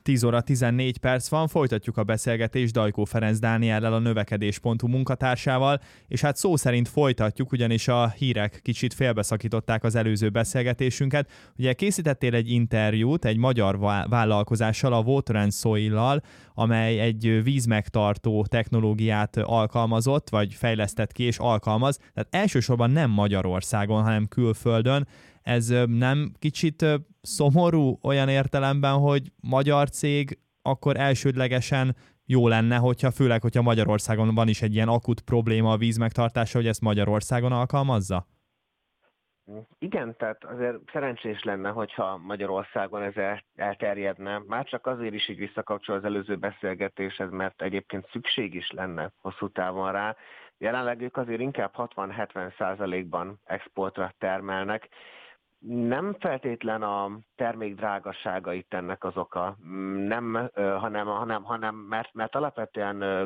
10 óra 14 perc van, folytatjuk a beszélgetést Dajkó Ferenc Dániellel, a növekedés.hu munkatársával, és hát szó szerint folytatjuk, ugyanis a hírek kicsit félbeszakították az előző beszélgetésünket. Ugye készítettél egy interjút egy magyar vállalkozással, a Water & Soil-lal, amely egy vízmegtartó technológiát alkalmazott, vagy fejlesztett ki és alkalmaz, tehát elsősorban nem Magyarországon, hanem külföldön. Ez nem kicsit szomorú olyan értelemben, hogy magyar cég akkor elsődlegesen jó lenne, főleg, hogyha Magyarországon van is egy ilyen akut probléma a vízmegtartása, hogy ezt Magyarországon alkalmazza? Igen, tehát azért szerencsés lenne, hogyha Magyarországon ez elterjedne. Már csak azért is így visszakapcsol az előző beszélgetéshez, mert egyébként szükség is lenne hosszú távon rá. Jelenleg ők azért inkább 60-70%-ban exportra termelnek. Nem feltétlen a termék drágasága itt ennek az oka, hanem mert alapvetően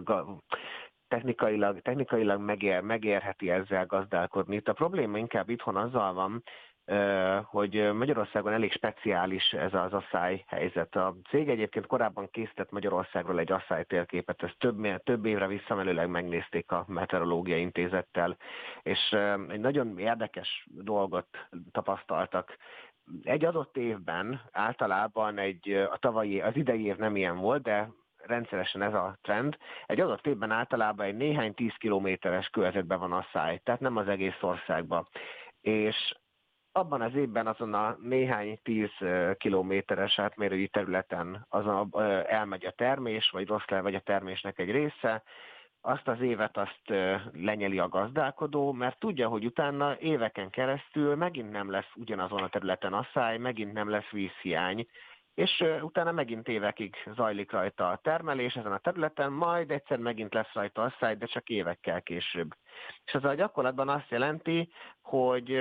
technikailag megérheti ezzel gazdálkodni. Itt a probléma inkább itthon azzal van, hogy Magyarországon elég speciális ez az asszály helyzet. A cég egyébként korábban készített Magyarországról egy asszály térképet, ezt több évre visszamenőleg megnézték a Meteorológiai Intézettel, és egy nagyon érdekes dolgot tapasztaltak. Egy adott évben általában az idei év nem ilyen volt, de rendszeresen ez a trend. Egy adott évben általában egy néhány 10 kilométeres körzetben van asszály, tehát nem az egész országban. És abban az évben azon a néhány 10 kilométeres átmérőjű területen elmegy a termés, vagy rossz vagy a termésnek egy része, azt az évet lenyeli a gazdálkodó, mert tudja, hogy utána éveken keresztül megint nem lesz ugyanazon a területen asszály, megint nem lesz vízhiány, és utána megint évekig zajlik rajta a termelés ezen a területen, majd egyszer megint lesz rajta asszály, de csak évekkel később. És ez a gyakorlatban azt jelenti, hogy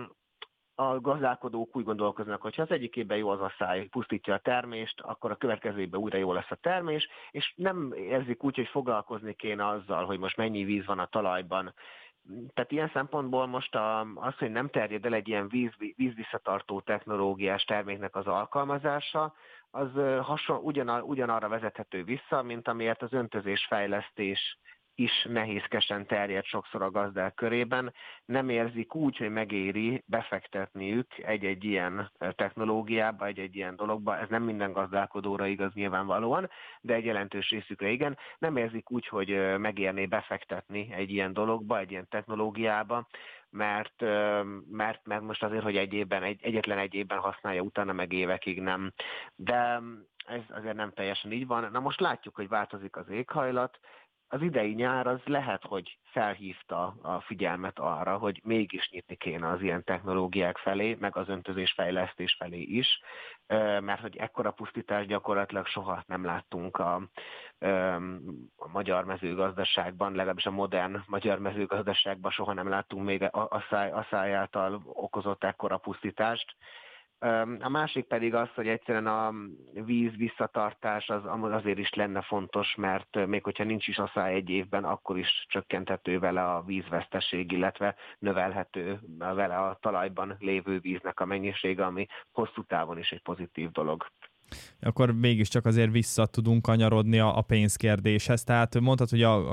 a gazdálkodók úgy gondolkoznak, hogy ha az egyik évben jó az asszály, pusztítja a termést, akkor a következő évben újra jó lesz a termés, és nem érzik úgy, hogy foglalkozni kéne azzal, hogy most mennyi víz van a talajban. Tehát ilyen szempontból most az, hogy nem terjed el egy ilyen vízvisszatartó technológiás terméknek az alkalmazása, az ugyanarra vezethető vissza, mint amiért az öntözésfejlesztés is nehézkesen terjed sokszor a gazdák körében. Nem érzik úgy, hogy megéri befektetniük egy ilyen technológiába, egy ilyen dologba. Ez nem minden gazdálkodóra igaz nyilvánvalóan, de egy jelentős részükre igen. Nem érzik úgy, hogy megérné befektetni egy ilyen dologba, egy ilyen technológiába, mert most azért, hogy egyetlen egy évben használja, utána meg évekig nem. De ez azért nem teljesen így van. Na most látjuk, hogy változik az éghajlat. Az idei nyár az lehet, hogy felhívta a figyelmet arra, hogy mégis nyitni kéne az ilyen technológiák felé, meg az öntözésfejlesztés felé is, mert hogy ekkora pusztítást gyakorlatilag soha nem láttunk a magyar mezőgazdaságban, legalábbis a modern magyar mezőgazdaságban soha nem láttunk még asszály által okozott ekkora pusztítást. A másik pedig az, hogy egyszerűen a víz visszatartás az azért is lenne fontos, mert még hogyha nincs is asszály egy évben, akkor is csökkenthető vele a vízveszteség, illetve növelhető vele a talajban lévő víznek a mennyisége, ami hosszú távon is egy pozitív dolog. Akkor mégiscsak azért vissza tudunk kanyarodni a pénzkérdéshez. Tehát mondtad, hogy a